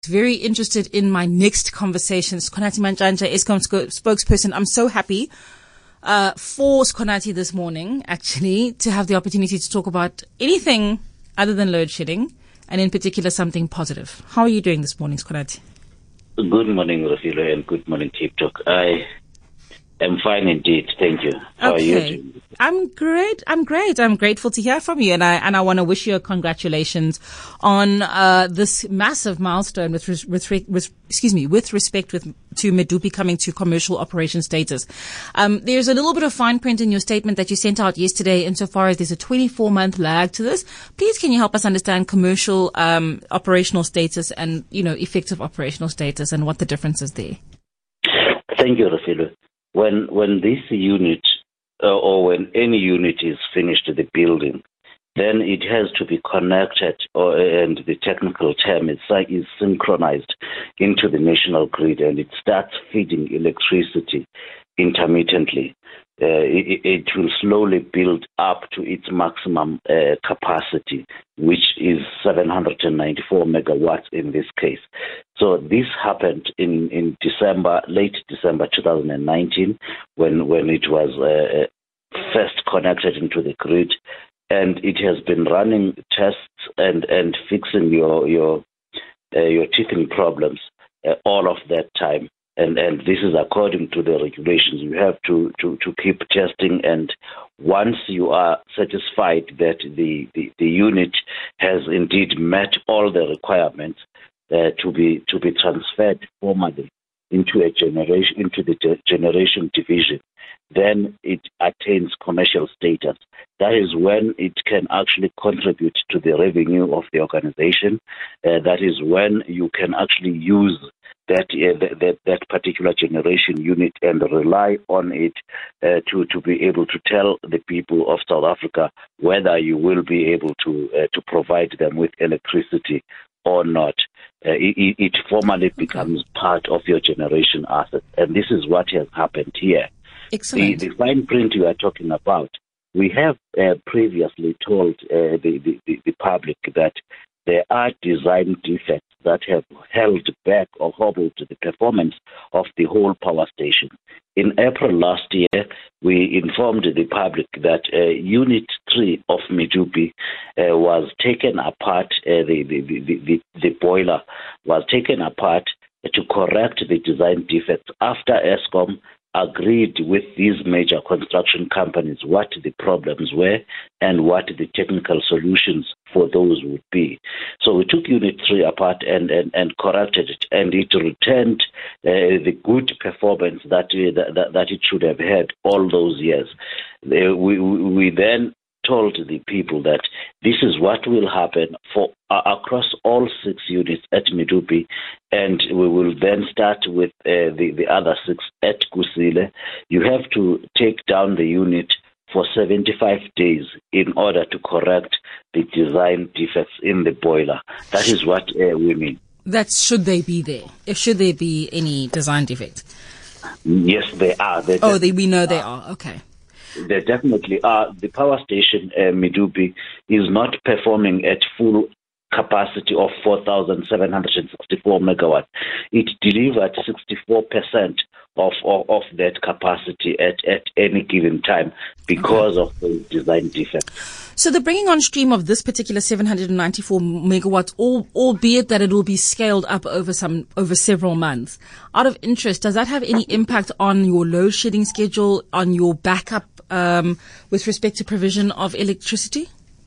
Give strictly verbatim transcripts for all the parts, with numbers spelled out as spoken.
Very interested in my next conversation. Skhonati Mantshantsha, Eskom spokesperson. I'm so happy uh, for Skhonati this morning, actually, to have the opportunity to talk about anything other than load shedding, and in particular something positive. How are you doing this morning, Skhonati? Good morning, Rafilo, and good morning, Tip Talk. I am fine indeed. Thank you. How okay. are you doing? I'm great. I'm great. I'm grateful to hear from you, and I and I want to wish you a congratulations on uh, this massive milestone with res- with, re- with excuse me with respect with to Medupi coming to commercial operation status. Um, there's a little bit of fine print in your statement that you sent out yesterday, insofar as there's a twenty-four month lag to this. Please, can you help us understand commercial um, operational status and you know effective operational status and what the difference is there? Thank you, Rafilo. When when this unit uh, or when any unit is finished the building, then it has to be connected, or and the technical term is, is synchronized into the national grid, and it starts feeding electricity intermittently. Uh, it, it will slowly build up to its maximum uh, capacity, which is seven hundred ninety-four megawatts in this case. So this happened in, in December, late December two thousand nineteen, when, when it was uh, first connected into the grid, and it has been running tests and, and fixing your your uh, your teething problems uh, all of that time. And and this is according to the regulations. You have to, to, to keep testing, and once you are satisfied that the, the, the unit has indeed met all the requirements uh, to be to be transferred formally into a generation into the de- generation division, then it attains commercial status. That is when it can actually contribute to the revenue of the organization. Uh, that is when you can actually use that uh, that, that particular generation unit and rely on it uh, to, to be able to tell the people of South Africa whether you will be able to uh, to provide them with electricity or not. Uh, it, it formally okay. becomes part of your generation asset, and this is what has happened here. Excellent. The, the fine print you are talking about, we have uh, previously told uh, the, the, the public that there are design defects that have held back or hobbled the performance of the whole power station. In April last year, we informed the public that uh, Unit three of Medupi uh, was taken apart, uh, the, the, the, the, the boiler was taken apart to correct the design defects after Eskom agreed with these major construction companies what the problems were and what the technical solutions for those would be. So we took Unit three apart and, and, and corrected it, and it returned uh, the good performance that, uh, that that it should have had all those years. Uh, we, we then told the people that this is what will happen for uh, across all six units at Medupi, and we will then start with uh, the, the other six at Kusile. You have to take down the unit for seventy-five days in order to correct the design defects in the boiler. That is what uh, we mean. That's should they be there? If should there be any design defects? Yes, they are. They oh, they, we know they are. Okay. There definitely are. The power station, uh, Medupi, is not performing at full capacity of four thousand seven hundred sixty-four megawatts. It delivered sixty-four percent of, of, of that capacity at, at any given time because okay. of the design defect. So the bringing on stream of this particular seven hundred ninety-four megawatts, all, albeit that it will be scaled up over some over several months, out of interest, does that have any impact on your load shedding schedule, on your backup um, with respect to provision of electricity?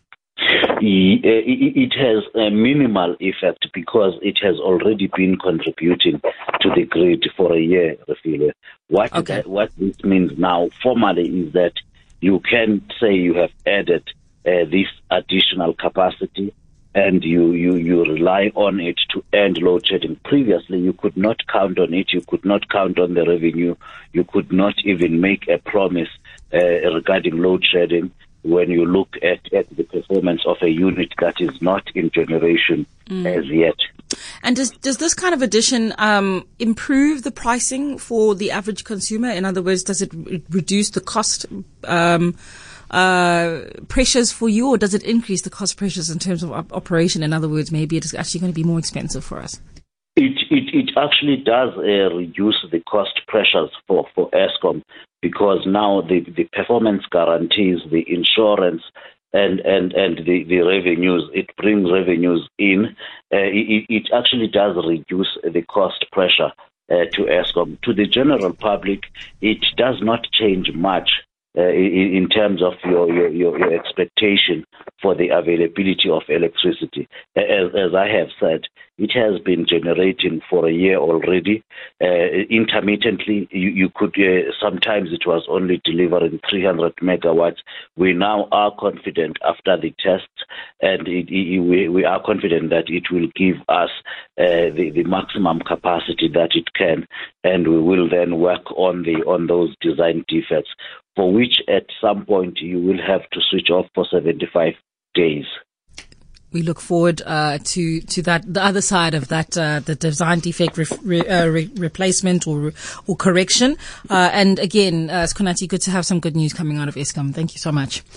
It has a minimal effect because it has already been contributing to the grid for a year, Rafile. What okay. that, what this means now formally is that you can say you have added uh, this additional capacity and you, you, you rely on it to end load shedding. Previously, you could not count on it. You could not count on the revenue. You could not even make a promise uh, regarding load shedding when you look at, at the performance of a unit that is not in generation mm. as yet. And does does this kind of addition um, improve the pricing for the average consumer? In other words, does it re- reduce the cost um, uh, pressures for you, or does it increase the cost pressures in terms of op- operation? In other words, maybe it is actually going to be more expensive for us. it, it actually does uh, reduce the cost pressures for, for Eskom, because now the, the performance guarantees, the insurance, and, and, and the, the revenues, it brings revenues in. Uh, it, it actually does reduce the cost pressure uh, to Eskom. To the general public, it does not change much uh, in, in terms of your, your, your, your expectation for the availability of electricity. As, as I have said, it has been generating for a year already. Uh, intermittently, you, you could, uh, sometimes it was only delivering three hundred megawatts. We now are confident after the tests, and it, it, we, we are confident that it will give us uh, the, the maximum capacity that it can, and we will then work on the on those design defects, for which at some point you will have to switch off for seventy-five days. We look forward uh, to to that, the other side of that, uh, the design defect re- re- uh, re- replacement or or correction. Uh, and again, uh, Skhonati, good to have some good news coming out of Eskom. Thank you so much.